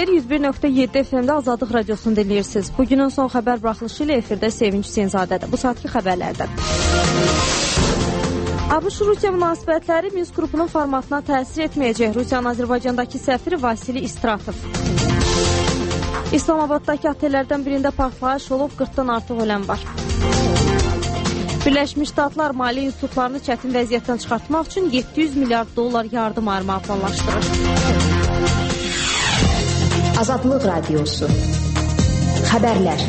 xeyir, 101.7 FM-də Azadlıq Radiosunu dinləyirsiniz. Bugünün son xəbər buraxılışı ilə efirdə Sevinç Hüseynzadədir. Bu saatki xəbərlərdən. ABŞ-Rusiya münasibətləri Minsk qrupunun formatına təsir etməyəcək. Rusiyanın Azərbaycandakı səfiri Vasili İstratov. İslamabaddakı otellərdən birində partlayış olub, 40-dan artıq ölən var. Birləşmiş Ştatlar maliyyə institutlarını çətin vəziyyətdən çıxartmaq üçün $700 milyard yardım ayırmağı planlaşdırır. Azadlıq Radiosu. Xəbərlər.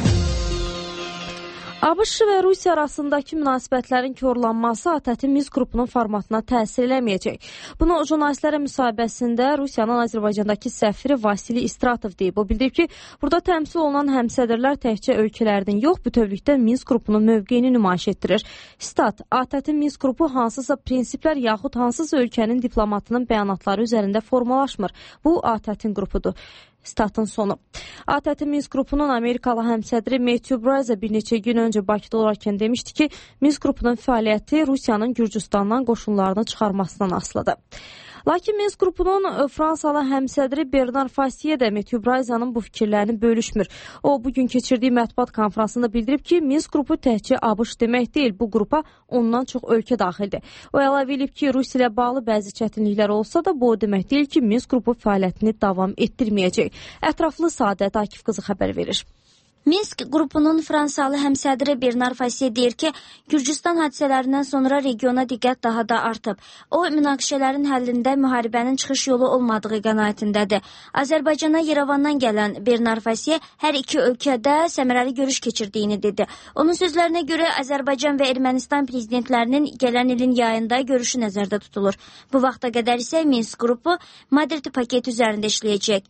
ABŞ və Rusiya arasındakı münasibətlərin korlanması ATƏT-in Minsk qrupunun formatına təsir eləməyəcək. Bunu jurnalistlərə müsahibəsində Rusiyanın Azərbaycandakı səfiri Vasili İstratov deyib. O bildirib ki, burada təmsil olunan həmsədrlər təkcə ölkələrdən yox, bütövlükdə Minsk qrupunun mövqeyini nümayiş etdirir. Stat, ATƏT-in Minsk qrupu hansısa prinsiplər yaxud hansısa ölkənin diplomatının bəyanatları üzərində formalaşmır. Bu ATƏT-in qrupudur. Statın sonu. ATƏT-in Minsk qrupunun Amerikalı həmsədri Matthew Bryce bir neçə gün öncə Bakıda olarkən demişdi ki, Minsk qrupunun fəaliyyəti Rusiyanın Gürcüstandan qoşunlarını çıxarmasından asılıdır. Lakin Minsk qrupunun Fransalı həmsədri Bernard Fassier də Matthew Bryce'ın bu fikirlərini bölüşmür. O, bugün keçirdiyi mətbuat konfransında bildirib ki, Minsk qrupu təkcə ABŞ demək deyil, bu qrupa ondan çox ölkə daxildir. O, əlavə edib ki, Rusiya ilə bağlı bəzi çətinliklər olsa da, bu o demək deyil ki, Minsk qrupu fəaliyyətini davam etdirməyəcək. Ətraflı Saadət Akif qızı xəbər verir. Minsk qrupunun Fransalı həmsədri Bernard Fassier deyir ki, Gürcüstan hadisələrindən sonra regiona diqqət daha da artıb. O, münaqişələrin həllində müharibənin çıxış yolu olmadığı qənaətindədir. Azərbaycana Yerevandan gələn Bernard Fassier hər iki ölkədə səmərəli görüş keçirdiyini dedi. Onun sözlərinə görə Azərbaycan və Ermənistan prezidentlərinin gələn ilin yayında görüşü nəzərdə tutulur. Bu vaxta qədər isə Minsk qrupu Madrid paketi üzərində işləyəcək.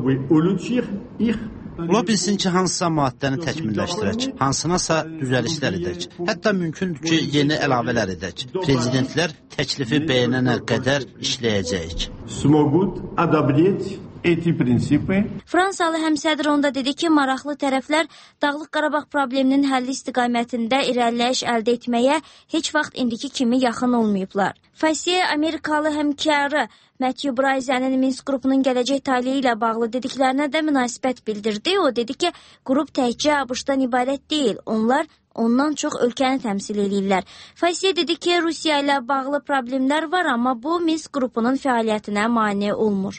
Ola bilsin ki, hansısa maddəni təkmilləşdirək, hansınasa düzəlişlər edək. Hətta mümkündür ki, yeni əlavələr edək. Prezidentlər təklifi bəyənənə qədər işləyəcəyik. Fransalı həmsədr onda dedi ki, maraqlı tərəflər Dağlıq Qarabağ probleminin həlli istiqamətində irəliləyiş əldə etməyə heç vaxt indiki kimi yaxın olmayıblar. Fassier Amerikalı həmkarı Matthew Bryce'nin Minsk qrupunun gələcək taleyi ilə bağlı dediklərinə də münasibət bildirdi. O dedi ki, qrup təkcə ABŞ-dan ibarət deyil, onlar ondan çox ölkəni təmsil edirlər. Fassier dedi ki, Rusiya ilə bağlı problemlər var, amma bu Minsk qrupunun fəaliyyətinə mane olmur.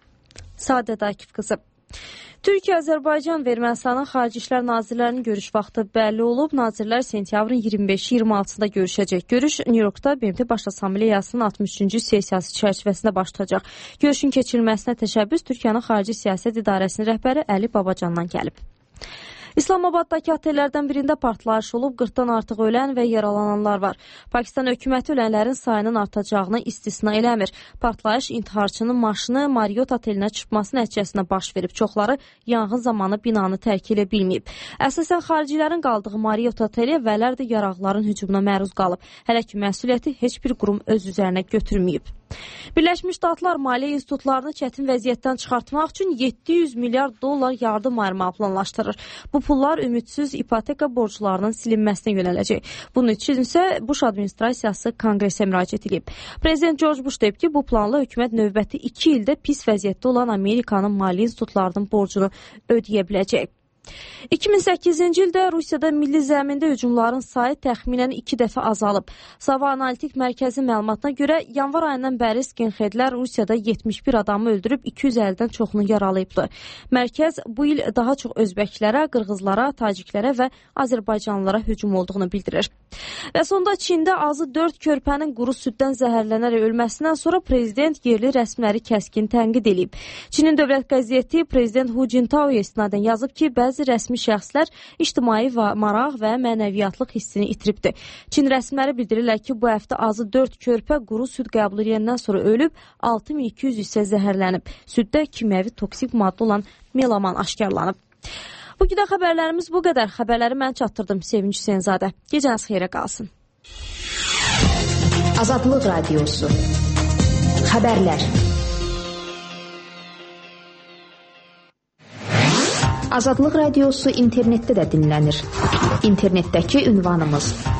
Saadət Akif qızı. Türkiyə, Azərbaycan və Ermənistanın Xarici İşlər Nazirlərinin görüş vaxtı bəlli olub. Nazirlər sentyabrın 25-26-da görüşəcək. Görüş Nyu-Yorkda BMT Baş Assambleyasının 63-cü sessiyası çərçivəsində baş tutacaq. Görüşün keçirilməsinə təşəbbüs Türkiyənin Xarici Siyasət İdarəsinin rəhbəri Əli Babacandan gəlib. İslamabaddakı otellərdən birində partlayış olub, 40-dan artıq ölən və yaralananlar var. Pakistan hökuməti ölənlərin sayının artacağını istisna eləmir. Partlayış intiharçının maşını Marriott otelinə çırpması nəticəsində baş verib. Çoxları yanğın zamanı binanı tərk edə bilməyib. Əsasən xaricilərin qaldığı Marriott oteli əvvəllərdə yaraqların hücumuna məruz qalıb. Hələ ki, məsuliyyəti heç bir qurum öz üzərinə götürməyib. Birləşmiş Ştatlar maliyyə institutlarını çətin vəziyyətdən çıxartmaq üçün $700 milyard yardım ayırmağı planlaşdırır. Bu pullar ümidsiz ipoteka borclarının silinməsinə yönələcək. Bunun üçün isə Bush administrasiyası Konqresə müraciət edib. Prezident George Bush deyib ki, bu planla hökumət növbəti 2 ildə pis vəziyyətdə olan Amerikanın maliyyə institutlarının borcunu ödəyə biləcək. 2008-ci ildə Rusiyada milli zəmində hücumların sayı təxminən 2 dəfə azalıb. Sava Analitik Mərkəzi məlumatına görə yanvar ayından bəri skinheadlər Rusiyada 71 adamı öldürüb 250-dən çoxunu yaralayıbdı. Mərkəz bu il daha çox özbəklərə, qırğızlara, taciklərə və azərbaycanlılara hücum olduğunu bildirir. Və sonda Çində azı 4 körpənin quru süddən zəhərlənərək ölməsindən sonra prezident yerli rəsmiləri kəskin tənqid edib. Çinin dövlət qəzeti prezident Hu Jintao'ya istinadən yazıb ki, bəzi rəsmi şəxslər ictimai maraq və mənəviyyatlıq hissini itiribdir. Çin rəsmiləri bildirirlər ki, bu həftə azı 4 körpə quru süd qəbul edəndən sonra ölüb, 6200 isə zəhərlənib. Süddə kimyəvi toksik maddə olan melaman aşkarlanıb. Bu qədər xəbərlərimiz bu qədər. Xəbərləri mən çatdırdım Sevinç Hüseynzadə. Gecəniz xeyrə qalsın. Azadlıq Radiosu. Xəbərlər. Azadlıq Radiosu internetdə də dinlənir. İnternetdəki ünvanımız